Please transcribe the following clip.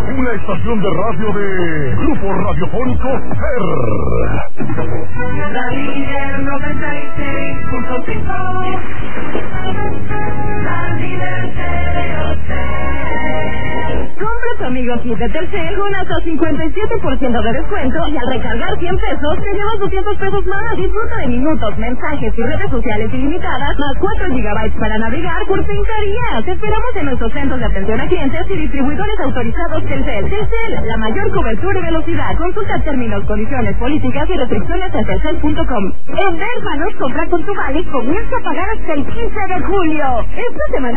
una estación de radio de Grupo Radiofónico Ser. La líder 96.5. La líder Compra tu amigo kit de Telcel con hasta 57% de descuento y al recargar 100 pesos te llevas 200 pesos más. Disfruta de minutos, mensajes y redes sociales ilimitadas más 4 GB para navegar por 30 días. Te esperamos en nuestros centros de atención a clientes y distribuidores autorizados Telcel. Telcel, la mayor cobertura y velocidad. Consulta términos, condiciones, políticas y restricciones en telcel.com. En Verbanos, compra con tu vale y comienza a pagar hasta el 15 de julio. Esta semana